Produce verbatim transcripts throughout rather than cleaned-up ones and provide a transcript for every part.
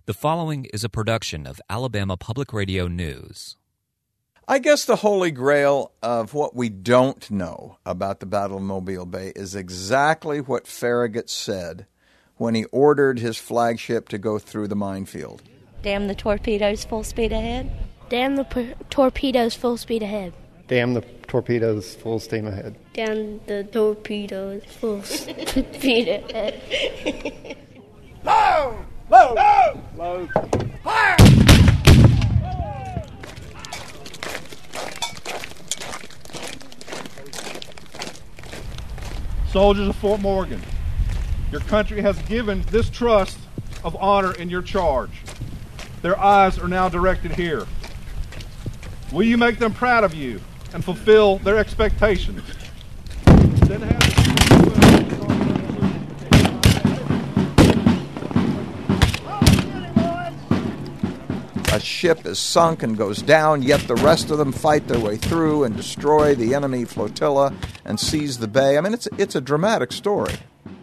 The following is a production of Alabama Public Radio News. I guess the holy grail of what we don't know about the Battle of Mobile Bay is exactly what Farragut said when he ordered his flagship to go through the minefield. Damn the torpedoes, full speed ahead. Damn the p- torpedoes, full speed ahead. Damn the torpedoes, full steam ahead. Damn the torpedoes, full speed ahead. Low! Low! Low! Low! Fire! Soldiers of Fort Morgan, your country has given this trust of honor in your charge. Their eyes are now directed here. Will you make them proud of you and fulfill their expectations? A ship is sunk and goes down, yet the rest of them fight their way through and destroy the enemy flotilla and seize the bay. I mean, it's it's a dramatic story.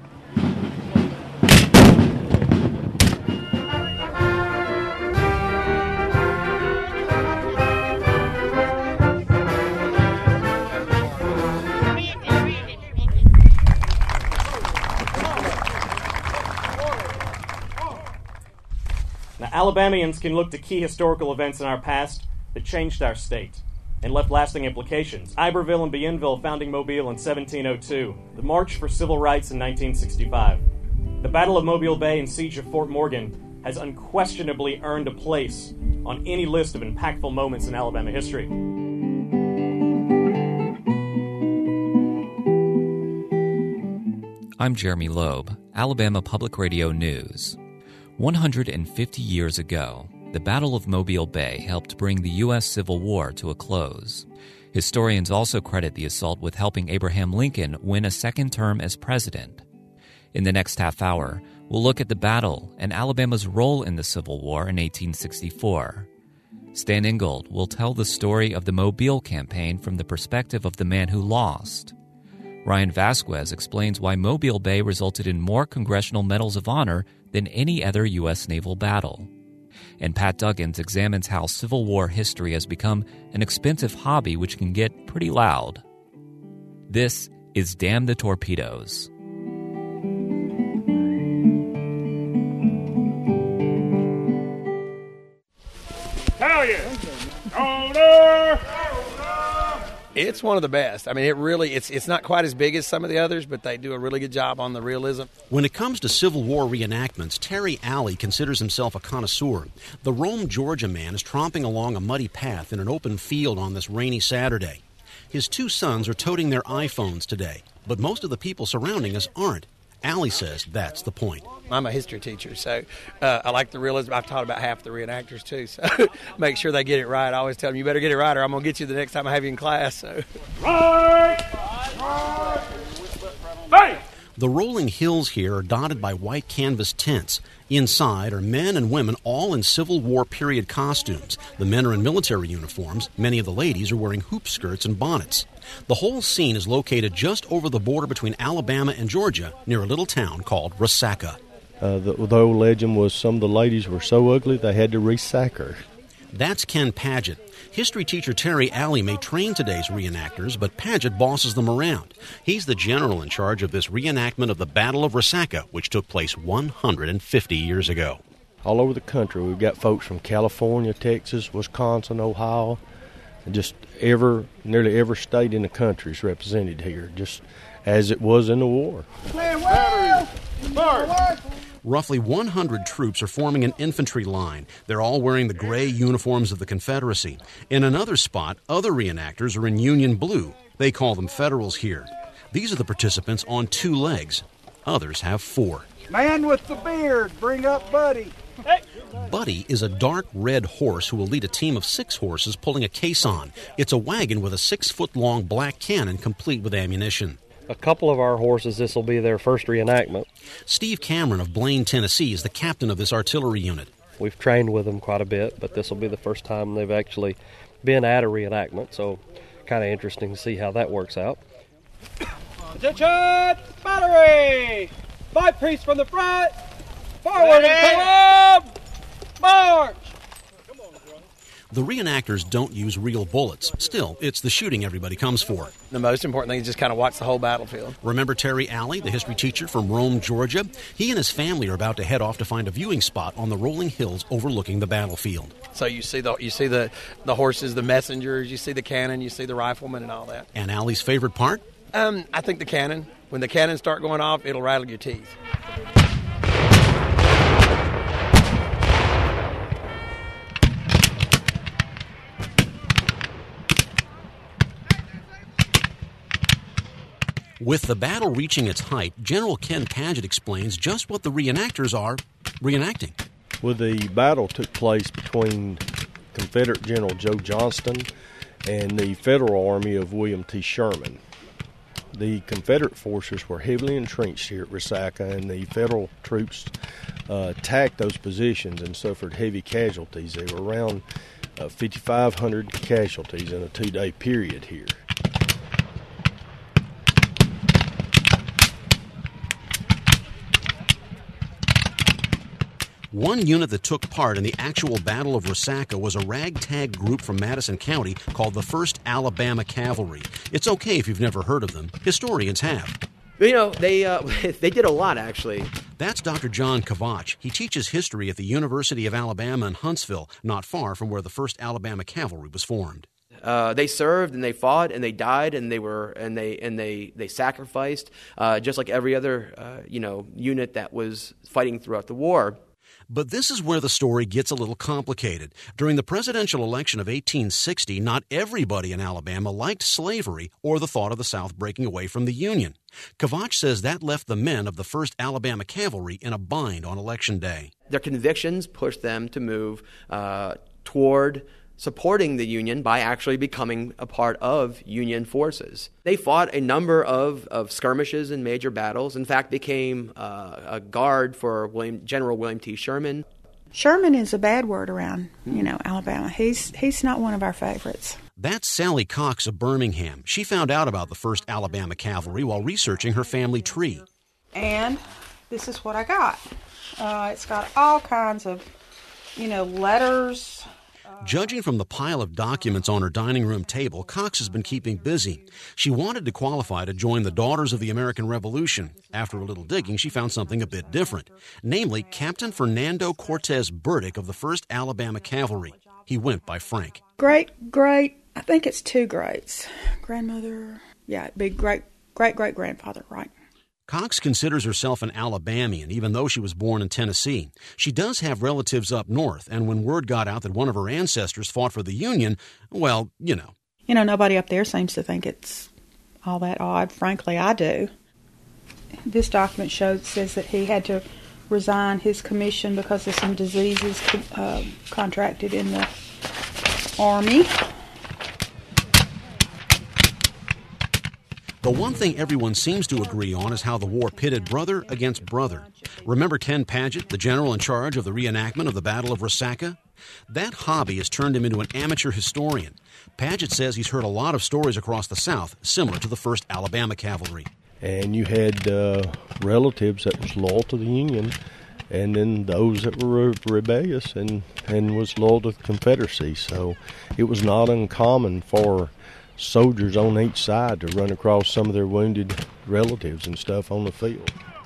Alabamians can look to key historical events in our past that changed our state and left lasting implications. Iberville and Bienville founding Mobile in seventeen oh two, the March for Civil Rights in nineteen sixty-five. The Battle of Mobile Bay and Siege of Fort Morgan has unquestionably earned a place on any list of impactful moments in Alabama history. I'm Jeremy Loeb, Alabama Public Radio News. one hundred fifty years ago, the Battle of Mobile Bay helped bring the U S Civil War to a close. Historians also credit the assault with helping Abraham Lincoln win a second term as president. In the next half hour, we'll look at the battle and Alabama's role in the Civil War in eighteen sixty-four. Stan Ingold will tell the story of the Mobile campaign from the perspective of the man who lost. Ryan Vasquez explains why Mobile Bay resulted in more Congressional Medals of Honor than any other U S naval battle. And Pat Duggins examines how Civil War history has become an expensive hobby which can get pretty loud. This is Damn the Torpedoes. Hell yeah! Owner! It's one of the best. I mean, it really, it's it's not quite as big as some of the others, but they do a really good job on the realism. When it comes to Civil War reenactments, Terry Alley considers himself a connoisseur. The Rome, Georgia man is tromping along a muddy path in an open field on this rainy Saturday. His two sons are toting their iPhones today, but most of the people surrounding us aren't. Alley says that's the point. I'm a history teacher, so uh, I like the realism. I've taught about half the reenactors, too, so make sure they get it right. I always tell them, you better get it right or I'm going to get you the next time I have you in class. So. Right! Right! Hey! The rolling hills here are dotted by white canvas tents. Inside are men and women all in Civil War period costumes. The men are in military uniforms. Many of the ladies are wearing hoop skirts and bonnets. The whole scene is located just over the border between Alabama and Georgia, near a little town called Resaca. Uh, the, the old legend was some of the ladies were so ugly they had to resack her. That's Ken Paget. History teacher Terry Alley may train today's reenactors, but Paget bosses them around. He's the general in charge of this reenactment of the Battle of Resaca, which took place one hundred fifty years ago. All over the country, we've got folks from California, Texas, Wisconsin, Ohio, and just every, nearly every state in the country is represented here, just as it was in the war. Roughly one hundred troops are forming an infantry line. They're all wearing the gray uniforms of the Confederacy. In another spot, other reenactors are in Union blue. They call them Federals here. These are the participants on two legs. Others have four. Man with the beard, bring up Buddy. Hey. Buddy is a dark red horse who will lead a team of six horses pulling a caisson. It's a wagon with a six-foot-long black cannon complete with ammunition. A couple of our horses, this will be their first reenactment. Steve Cameron of Blaine, Tennessee, is the captain of this artillery unit. We've trained with them quite a bit, but this will be the first time they've actually been at a reenactment, so kind of interesting to see how that works out. Attention! Battery! Five priests from the front! Forward and column! The reenactors don't use real bullets. Still, it's the shooting everybody comes for. The most important thing is just kind of watch the whole battlefield. Remember Terry Alley, the history teacher from Rome, Georgia? He and his family are about to head off to find a viewing spot on the rolling hills overlooking the battlefield. So you see the you see the, the horses, the messengers, you see the cannon, you see the riflemen and all that. And Alley's favorite part? Um, I think the cannon. When the cannons start going off, it'll rattle your teeth. With the battle reaching its height, General Ken Padgett explains just what the reenactors are reenacting. Well, the battle took place between Confederate General Joe Johnston and the Federal Army of William T. Sherman. The Confederate forces were heavily entrenched here at Resaca, and the Federal troops uh, attacked those positions and suffered heavy casualties. There were around uh, fifty-five hundred casualties in a two-day period here. One unit that took part in the actual Battle of Resaca was a ragtag group from Madison County called the first Alabama Cavalry. It's okay if you've never heard of them. Historians have. You know, they uh, they did a lot, actually. That's Doctor John Kovach. He teaches history at the University of Alabama in Huntsville, not far from where the first Alabama Cavalry was formed. Uh, they served and they fought and they died and they were and they and they they sacrificed, uh, just like every other uh, you know unit that was fighting throughout the war. But this is where the story gets a little complicated. During the presidential election of eighteen sixty, not everybody in Alabama liked slavery or the thought of the South breaking away from the Union. Kovach says that left the men of the first Alabama Cavalry in a bind on Election Day. Their convictions pushed them to move uh, toward supporting the Union by actually becoming a part of Union forces. They fought a number of, of skirmishes and major battles. In fact, became uh, a guard for William, General William T. Sherman. Sherman is a bad word around, you know, Alabama. He's he's not one of our favorites. That's Sally Cox of Birmingham. She found out about the first Alabama Cavalry while researching her family tree. And this is what I got. Uh, it's got all kinds of, you know, letters. Judging from the pile of documents on her dining room table, Cox has been keeping busy. She wanted to qualify to join the Daughters of the American Revolution. After a little digging, she found something a bit different, namely Captain Fernando Cortez Burdick of the first Alabama Cavalry. He went by Frank. Great, great, I think it's two greats. Grandmother, yeah, it'd be great, great, great grandfather, right? Cox considers herself an Alabamian, even though she was born in Tennessee. She does have relatives up north, and when word got out that one of her ancestors fought for the Union, well, you know. You know, nobody up there seems to think it's all that odd. Frankly, I do. This document shows says that he had to resign his commission because of some diseases uh, contracted in the Army. The one thing everyone seems to agree on is how the war pitted brother against brother. Remember Ken Padgett, the general in charge of the reenactment of the Battle of Resaca? That hobby has turned him into an amateur historian. Padgett says he's heard a lot of stories across the South, similar to the first Alabama Cavalry. And you had uh, relatives that was loyal to the Union, and then those that were re- rebellious and, and was loyal to the Confederacy. So it was not uncommon for soldiers on each side to run across some of their wounded relatives and stuff on the field.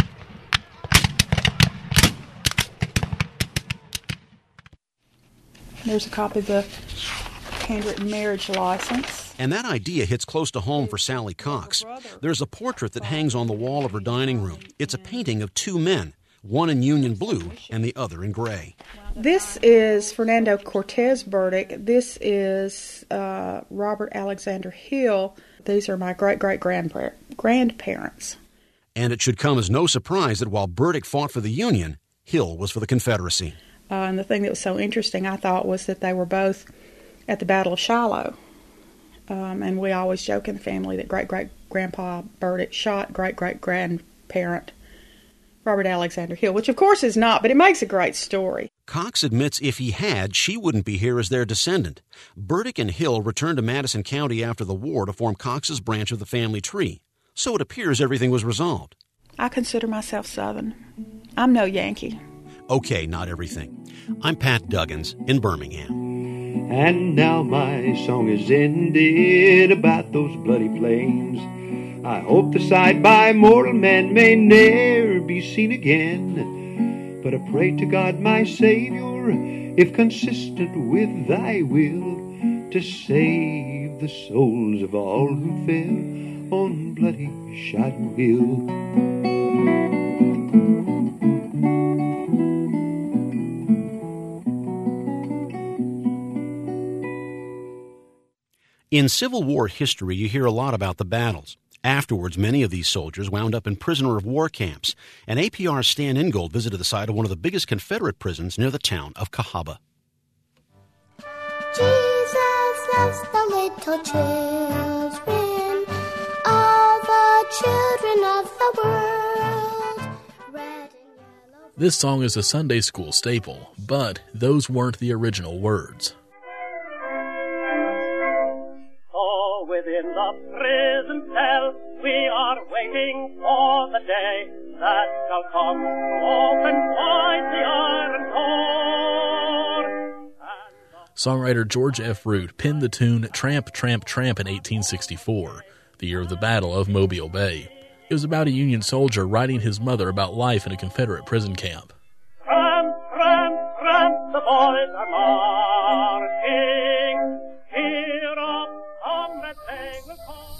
There's a copy of the handwritten marriage license. And that idea hits close to home for Sally Cox. There's a portrait that hangs on the wall of her dining room. It's a painting of two men, one in Union blue and the other in gray. This is Fernando Cortez Burdick. This is uh, Robert Alexander Hill. These are my great-great-grandparents. And it should come as no surprise that while Burdick fought for the Union, Hill was for the Confederacy. Uh, and the thing that was so interesting, I thought, was that they were both at the Battle of Shiloh. Um, and we always joke in the family that great-great-grandpa Burdick shot great-great-grandparent Robert Alexander Hill, which of course is not, but it makes a great story. Cox admits if he had, she wouldn't be here as their descendant. Burdick and Hill returned to Madison County after the war to form Cox's branch of the family tree. So it appears everything was resolved. I consider myself Southern. I'm no Yankee. Okay, not everything. I'm Pat Duggins in Birmingham. And now my song is ended about those bloody flames. I hope the sight by mortal man may ne'er be seen again. But I pray to God my Savior, if consistent with thy will, to save the souls of all who fell on bloody Cheyenne Hill. In Civil War history, you hear a lot about the battles. Afterwards, many of these soldiers wound up in prisoner of war camps, and A P R's Stan Ingold visited the site of one of the biggest Confederate prisons near the town of Cahaba. Jesus loves the little children, all the children of the world. Red and yellow. This song is a Sunday school staple, but those weren't the original words. Oh, within the prison cell, we are waiting for the day that shall come to open wide the iron door. Songwriter George F. Root penned the tune Tramp, Tramp, Tramp in eighteen sixty-four, the year of the Battle of Mobile Bay. It was about a Union soldier writing his mother about life in a Confederate prison camp. Tramp, tramp, tramp, the boys are marching. Cheer up, comrades, they will come.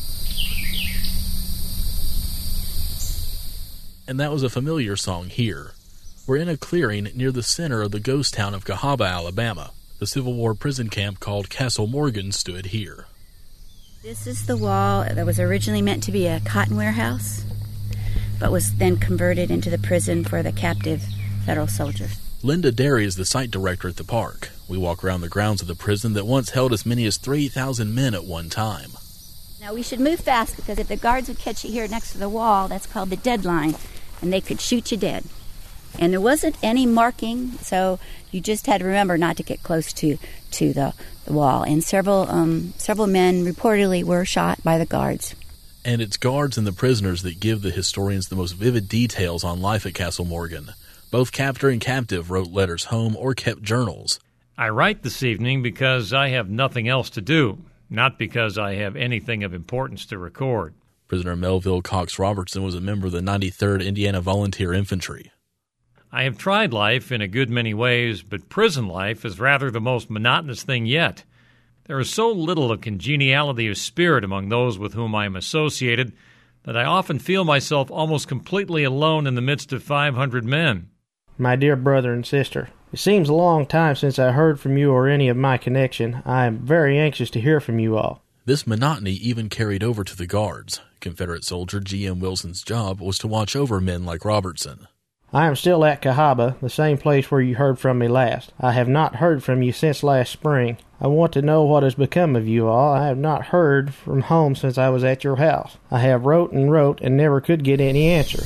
And that was a familiar song here. We're in a clearing near the center of the ghost town of Cahaba, Alabama. The Civil War prison camp called Castle Morgan stood here. This is the wall that was originally meant to be a cotton warehouse, but was then converted into the prison for the captive federal soldiers. Linda Derry is the site director at the park. We walk around the grounds of the prison that once held as many as three thousand men at one time. Now we should move fast, because if the guards would catch you here next to the wall, that's called the deadline, and they could shoot you dead. And there wasn't any marking, so you just had to remember not to get close to, to the, the wall. And several um, several men reportedly were shot by the guards. And it's guards and the prisoners that give the historians the most vivid details on life at Castle Morgan. Both captor and captive wrote letters home or kept journals. I write this evening because I have nothing else to do, not because I have anything of importance to record. Prisoner Melville Cox Robertson was a member of the ninety-third Indiana Volunteer Infantry. I have tried life in a good many ways, but prison life is rather the most monotonous thing yet. There is so little of congeniality of spirit among those with whom I am associated that I often feel myself almost completely alone in the midst of five hundred men. My dear brother and sister, it seems a long time since I heard from you or any of my connection. I am very anxious to hear from you all. This monotony even carried over to the guards. Confederate soldier G M Wilson's job was to watch over men like Robertson. I am still at Cahaba, the same place where you heard from me last. I have not heard from you since last spring. I want to know what has become of you all. I have not heard from home since I was at your house. I have wrote and wrote and never could get any answer.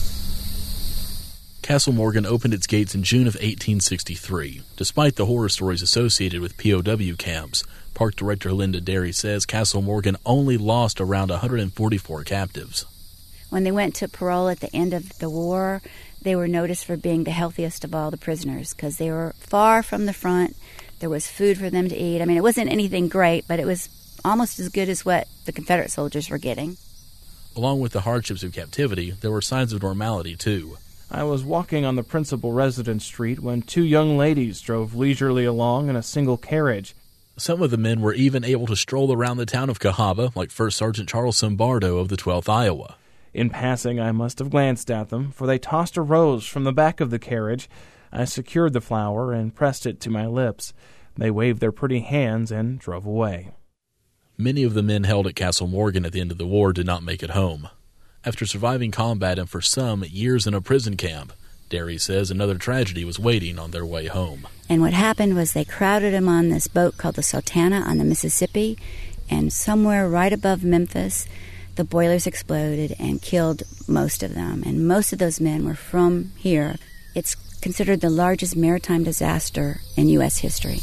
Castle Morgan opened its gates in June of eighteen sixty-three. Despite the horror stories associated with P O W camps, Park Director Linda Derry says Castle Morgan only lost around one hundred forty-four captives. When they went to parole at the end of the war, they were noticed for being the healthiest of all the prisoners because they were far from the front. There was food for them to eat. I mean, it wasn't anything great, but it was almost as good as what the Confederate soldiers were getting. Along with the hardships of captivity, there were signs of normality, too. I was walking on the principal residence street when two young ladies drove leisurely along in a single carriage. Some of the men were even able to stroll around the town of Cahaba, like First Sergeant Charles Zimbardo of the twelfth Iowa. In passing, I must have glanced at them, for they tossed a rose from the back of the carriage. I secured the flower and pressed it to my lips. They waved their pretty hands and drove away. Many of the men held at Castle Morgan at the end of the war did not make it home. After surviving combat and for some years in a prison camp, Derry says another tragedy was waiting on their way home. And what happened was they crowded them on this boat called the Sultana on the Mississippi, and somewhere right above Memphis, the boilers exploded and killed most of them. And most of those men were from here. It's considered the largest maritime disaster in U S history.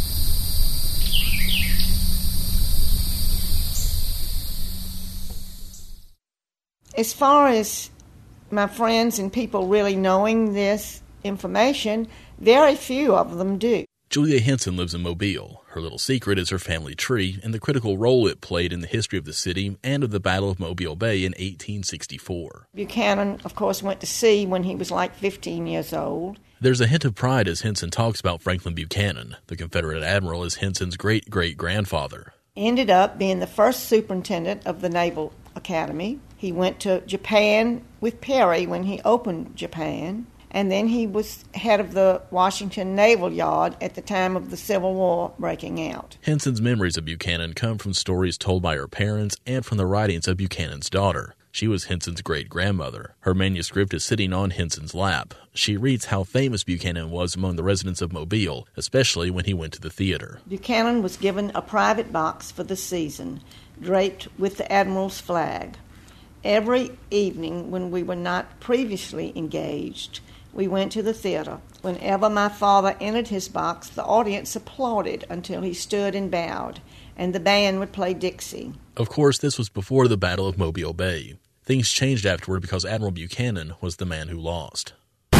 As far as my friends and people really knowing this information, very few of them do. Julia Henson lives in Mobile. Her little secret is her family tree and the critical role it played in the history of the city and of the Battle of Mobile Bay in eighteen sixty-four. Buchanan, of course, went to sea when he was like fifteen years old. There's a hint of pride as Henson talks about Franklin Buchanan. The Confederate admiral is Henson's great-great-grandfather. Ended up being the first superintendent of the Naval Academy. He went to Japan with Perry when he opened Japan, and then he was head of the Washington Naval Yard at the time of the Civil War breaking out. Henson's memories of Buchanan come from stories told by her parents and from the writings of Buchanan's daughter. She was Henson's great-grandmother. Her manuscript is sitting on Henson's lap. She reads how famous Buchanan was among the residents of Mobile, especially when he went to the theater. Buchanan was given a private box for the season, draped with the Admiral's flag. Every evening when we were not previously engaged, we went to the theater. Whenever my father entered his box, the audience applauded until he stood and bowed, and the band would play Dixie. Of course, this was before the Battle of Mobile Bay. Things changed afterward because Admiral Buchanan was the man who lost.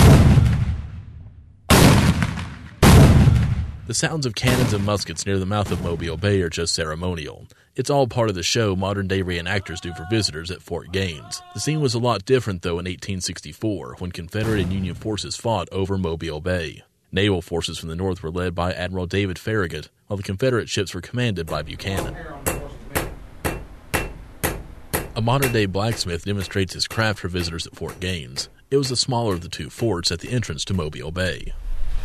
The sounds of cannons and muskets near the mouth of Mobile Bay are just ceremonial. It's all part of the show modern-day reenactors do for visitors at Fort Gaines. The scene was a lot different, though, in eighteen sixty-four, when Confederate and Union forces fought over Mobile Bay. Naval forces from the north were led by Admiral David Farragut, while the Confederate ships were commanded by Buchanan. A modern-day blacksmith demonstrates his craft for visitors at Fort Gaines. It was the smaller of the two forts at the entrance to Mobile Bay.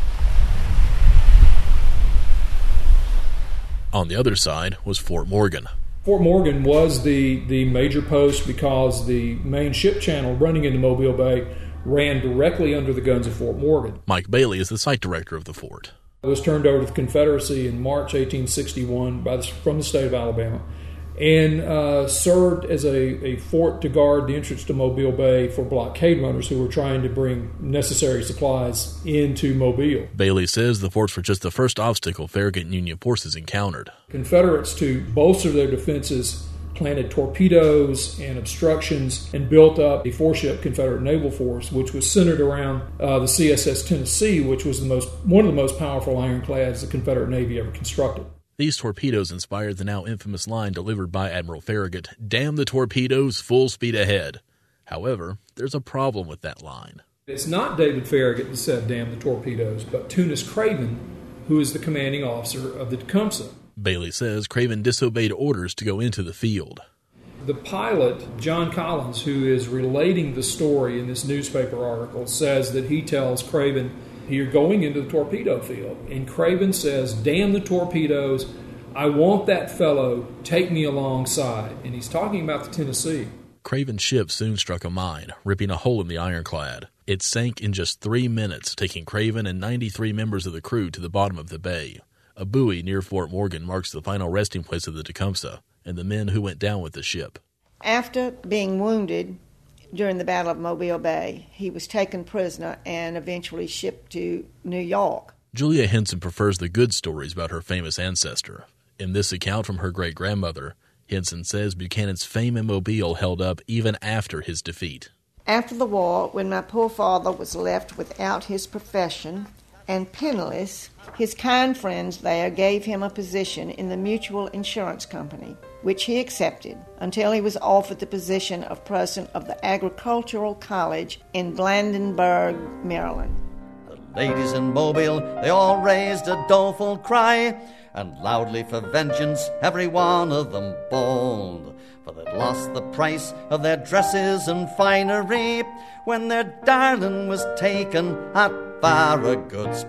On the other side was Fort Morgan. Fort Morgan was the, the major post because the main ship channel running into Mobile Bay ran directly under the guns of Fort Morgan. Mike Bailey is the site director of the fort. It was turned over to the Confederacy in March eighteen sixty-one by the, from the state of Alabama, and uh, served as a, a fort to guard the entrance to Mobile Bay for blockade runners who were trying to bring necessary supplies into Mobile. Bailey says the forts were just the first obstacle Farragut and Union forces encountered. Confederates, to bolster their defenses, planted torpedoes and obstructions and built up a four-ship Confederate naval force, which was centered around uh, the C S S Tennessee, which was the most one of the most powerful ironclads the Confederate Navy ever constructed. These torpedoes inspired the now infamous line delivered by Admiral Farragut, "Damn the torpedoes, full speed ahead." However, there's a problem with that line. It's not David Farragut that said "damn the torpedoes," but Tunis Craven, who is the commanding officer of the Tecumseh. Bailey says Craven disobeyed orders to go into the field. The pilot, John Collins, who is relating the story in this newspaper article, says that he tells Craven, "You're going into the torpedo field." And Craven says, "Damn the torpedoes. I want that fellow. Take me alongside." And he's talking about the Tennessee. Craven's ship soon struck a mine, ripping a hole in the ironclad. It sank in just three minutes, taking Craven and ninety-three members of the crew to the bottom of the bay. A buoy near Fort Morgan marks the final resting place of the Tecumseh and the men who went down with the ship. After being wounded during the Battle of Mobile Bay, he was taken prisoner and eventually shipped to New York. Julia Henson prefers the good stories about her famous ancestor. In this account from her great-grandmother, Henson says Buchanan's fame in Mobile held up even after his defeat. After the war, when my poor father was left without his profession and penniless, his kind friends there gave him a position in the Mutual Insurance Company, which he accepted until he was offered the position of president of the Agricultural College in Blandenburg, Maryland. The ladies in Mobile, they all raised a doleful cry, and loudly for vengeance every one of them bawled. For they'd lost the price of their dresses and finery when their darling was taken at Farragut's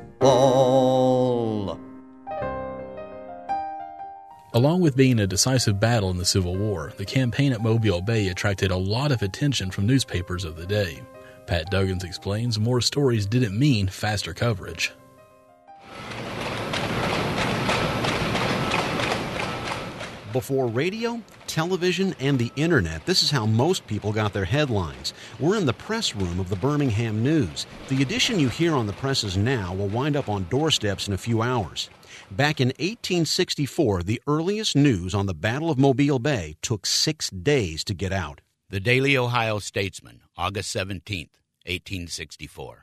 ball. Along with being a decisive battle in the Civil War, the campaign at Mobile Bay attracted a lot of attention from newspapers of the day. Pat Duggins explains more stories didn't mean faster coverage. Before radio, television, and the internet, this is how most people got their headlines. We're in the press room of the Birmingham News. The edition you hear on the presses now will wind up on doorsteps in a few hours. Back in eighteen sixty-four, the earliest news on the Battle of Mobile Bay took six days to get out. The Daily Ohio Statesman, August seventeenth, eighteen sixty-four.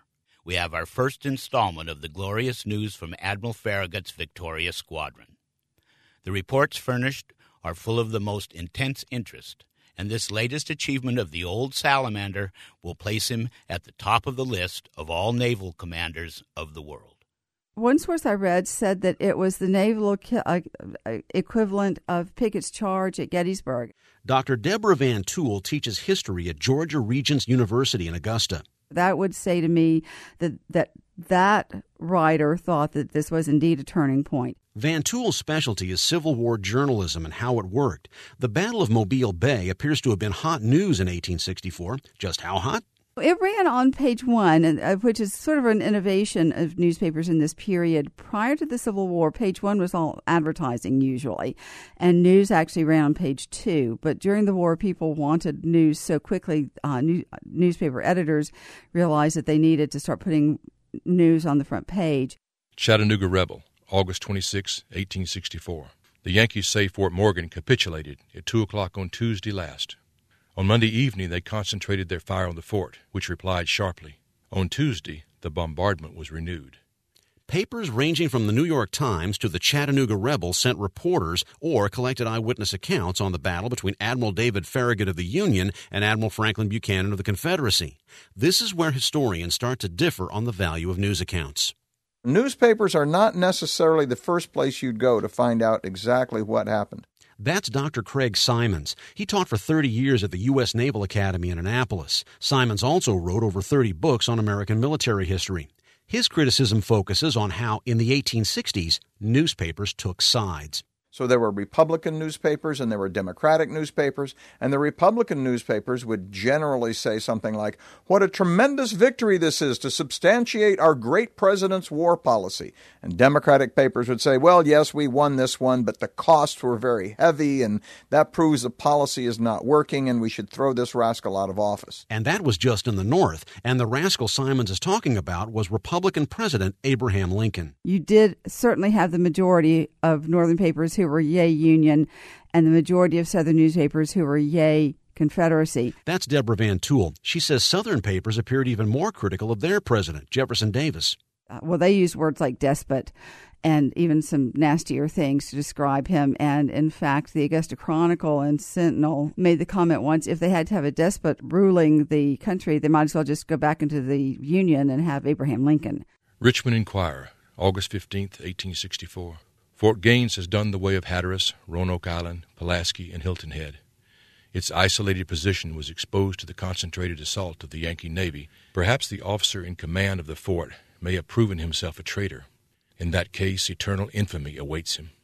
we have our first installment of the glorious news from Admiral Farragut's victorious squadron. The reports furnished are full of the most intense interest, and this latest achievement of the old Salamander will place him at the top of the list of all naval commanders of the world. One source I read said that it was the naval uh, equivalent of Pickett's charge at Gettysburg. Doctor Deborah Van Tool teaches history at Georgia Regents University in Augusta. That would say to me that that, that writer thought that this was indeed a turning point. Van Tool's specialty is Civil War journalism and how it worked. The Battle of Mobile Bay appears to have been hot news in eighteen sixty-four. Just how hot? It ran on page one, which is sort of an innovation of newspapers in this period. Prior to the Civil War, page one was all advertising usually, and news actually ran on page two. But during the war, people wanted news so quickly, uh, new, newspaper editors realized that they needed to start putting news on the front page. Chattanooga Rebel, August twenty-sixth, eighteen sixty-four. The Yankees say Fort Morgan capitulated at two o'clock on Tuesday last. On Monday evening, they concentrated their fire on the fort, which replied sharply. On Tuesday, the bombardment was renewed. Papers ranging from the New York Times to the Chattanooga Rebel sent reporters or collected eyewitness accounts on the battle between Admiral David Farragut of the Union and Admiral Franklin Buchanan of the Confederacy. This is where historians start to differ on the value of news accounts. Newspapers are not necessarily the first place you'd go to find out exactly what happened. That's Doctor Craig Simons. He taught for thirty years at the U S Naval Academy in Annapolis. Simons also wrote over thirty books on American military history. His criticism focuses on how, in the eighteen sixties, newspapers took sides. So there were Republican newspapers and there were Democratic newspapers, and the Republican newspapers would generally say something like, "What a tremendous victory this is to substantiate our great president's war policy." And Democratic papers would say, "Well, yes, we won this one, but the costs were very heavy, and that proves the policy is not working, and we should throw this rascal out of office." And that was just in the North, and the rascal Simons is talking about was Republican President Abraham Lincoln. You did certainly have the majority of Northern papers who were yay Union, and the majority of Southern newspapers who were yay Confederacy. That's Deborah Van Tool. She says Southern papers appeared even more critical of their president, Jefferson Davis. Uh, well, they used words like despot and even some nastier things to describe him. And in fact, the Augusta Chronicle and Sentinel made the comment once, if they had to have a despot ruling the country, they might as well just go back into the Union and have Abraham Lincoln. Richmond Enquirer, August fifteenth, eighteen sixty-four. Fort Gaines has done the way of Hatteras, Roanoke Island, Pulaski, and Hilton Head. Its isolated position was exposed to the concentrated assault of the Yankee Navy. Perhaps the officer in command of the fort may have proven himself a traitor. In that case, eternal infamy awaits him.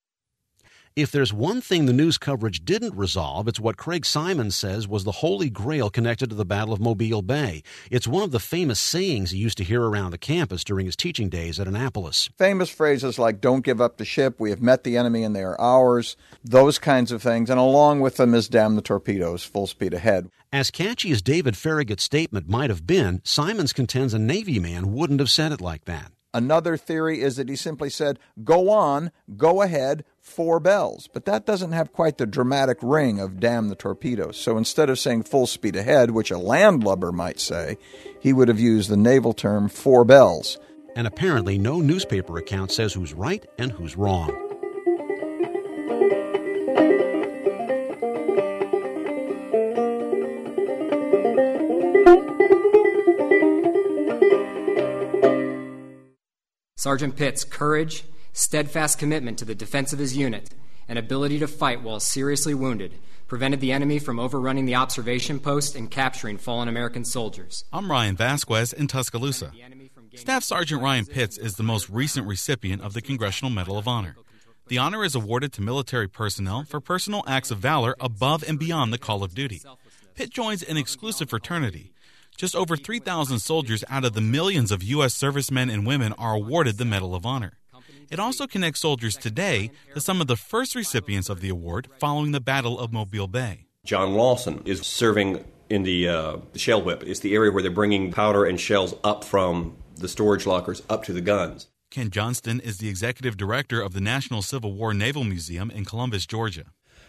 If there's one thing the news coverage didn't resolve, it's what Craig Simons says was the holy grail connected to the Battle of Mobile Bay. It's one of the famous sayings he used to hear around the campus during his teaching days at Annapolis. Famous phrases like, "Don't give up the ship," "We have met the enemy and they are ours," those kinds of things, and along with them is "Damn the torpedoes, full speed ahead." As catchy as David Farragut's statement might have been, Simons contends a Navy man wouldn't have said it like that. Another theory is that he simply said, "Go on, go ahead, four bells." But that doesn't have quite the dramatic ring of "Damn the torpedoes." So instead of saying "full speed ahead," which a landlubber might say, he would have used the naval term "four bells." And apparently no newspaper account says who's right and who's wrong. Sergeant Pitt's courage, steadfast commitment to the defense of his unit, and ability to fight while seriously wounded prevented the enemy from overrunning the observation post and capturing fallen American soldiers. I'm Ryan Vasquez in Tuscaloosa. Staff Sergeant Ryan Pitts is the most recent recipient of the Congressional Medal of Honor. The honor is awarded to military personnel for personal acts of valor above and beyond the call of duty. Pitt joins an exclusive fraternity. Just over three thousand soldiers out of the millions of U S servicemen and women are awarded the Medal of Honor. It also connects soldiers today to some of the first recipients of the award following the Battle of Mobile Bay. John Lawson is serving in the, uh, the shell whip. It's the area where they're bringing powder and shells up from the storage lockers up to the guns. Ken Johnston is the executive director of the National Civil War Naval Museum in Columbus, Georgia.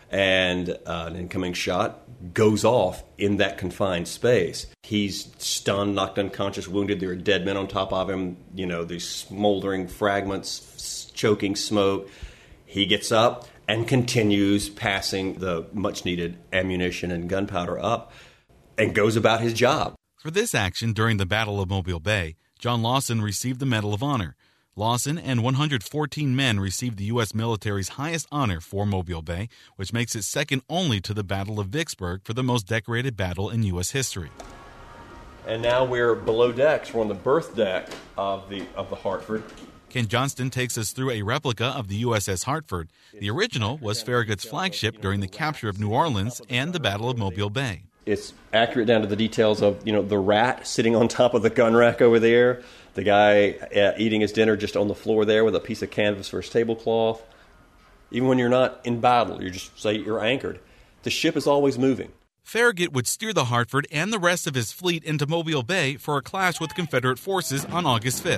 and uh, an incoming shot goes off in that confined space. He's stunned, knocked unconscious, wounded. There are dead men on top of him. You know, these smoldering fragments, choking smoke. He gets up and continues passing the much-needed ammunition and gunpowder up and goes about his job. For this action during the Battle of Mobile Bay, John Lawson received the Medal of Honor. Lawson and one hundred fourteen men received the U S military's highest honor for Mobile Bay, which makes it second only to the Battle of Vicksburg for the most decorated battle in U S history. And now we're below decks. We're on the berth deck of the of the Hartford. Ken Johnston takes us through a replica of the U S S Hartford. The original was Farragut's flagship during the capture of New Orleans and the Battle of Mobile Bay. It's accurate down to the details of, you know, the rat sitting on top of the gun rack over there, the guy uh, eating his dinner just on the floor there with a piece of canvas for his tablecloth. Even when you're not in battle, you just say you're anchored. The ship is always moving. Farragut would steer the Hartford and the rest of his fleet into Mobile Bay for a clash with Confederate forces on August fifth.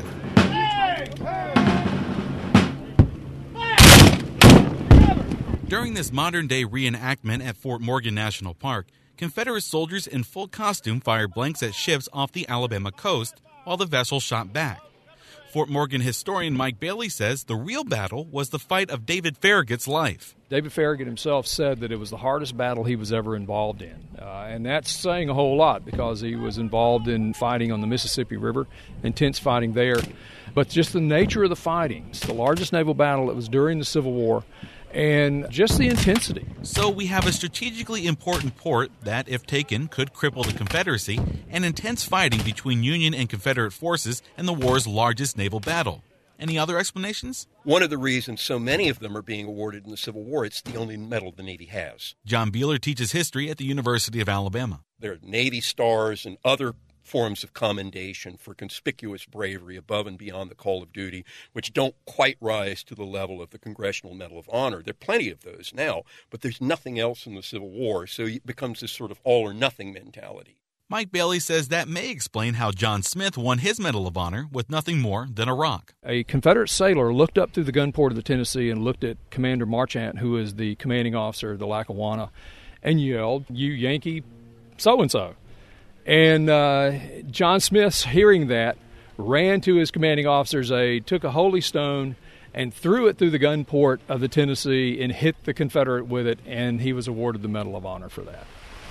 During this modern-day reenactment at Fort Morgan National Park, Confederate soldiers in full costume fired blanks at ships off the Alabama coast while the vessel shot back. Fort Morgan historian Mike Bailey says the real battle was the fight of David Farragut's life. David Farragut himself said that it was the hardest battle he was ever involved in. Uh, and that's saying a whole lot because he was involved in fighting on the Mississippi River, intense fighting there. But just the nature of the fighting, it's the largest naval battle that was during the Civil War, and just the intensity. So we have a strategically important port that, if taken, could cripple the Confederacy, and intense fighting between Union and Confederate forces in the war's largest naval battle. Any other explanations? One of the reasons so many of them are being awarded in the Civil War, it's the only medal the Navy has. John Beeler teaches history at the University of Alabama. There are Navy stars and other forms of commendation for conspicuous bravery above and beyond the call of duty, which don't quite rise to the level of the Congressional Medal of Honor. There are plenty of those now, but there's nothing else in the Civil War, so it becomes this sort of all-or-nothing mentality. Mike Bailey says that may explain how John Smith won his Medal of Honor with nothing more than a rock. A Confederate sailor looked up through the gun port of the Tennessee and looked at Commander Marchant, who is the commanding officer of the Lackawanna, and yelled, "You Yankee so-and-so." And uh, John Smith, hearing that, ran to his commanding officer's aid, took a holy stone, and threw it through the gun port of the Tennessee and hit the Confederate with it, and he was awarded the Medal of Honor for that.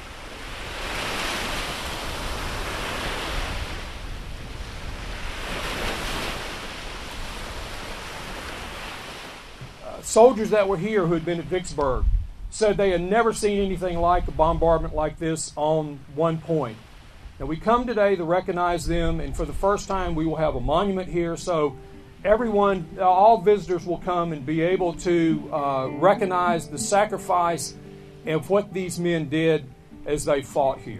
Uh, soldiers that were here who had been at Vicksburg said they had never seen anything like a bombardment like this on one point. Now, we come today to recognize them, and for the first time we will have a monument here, so everyone, all visitors will come and be able to uh, recognize the sacrifice of what these men did as they fought here.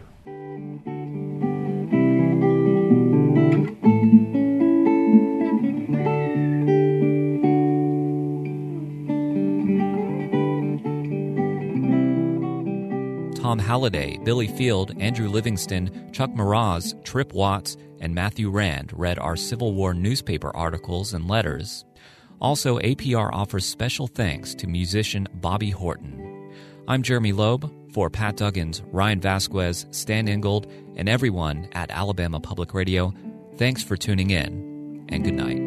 Tom Halliday, Billy Field, Andrew Livingston, Chuck Mraz, Trip Watts, and Matthew Rand read our Civil War newspaper articles and letters. Also, A P R offers special thanks to musician Bobby Horton. I'm Jeremy Loeb. For Pat Duggins, Ryan Vasquez, Stan Ingold, and everyone at Alabama Public Radio, thanks for tuning in, and good night.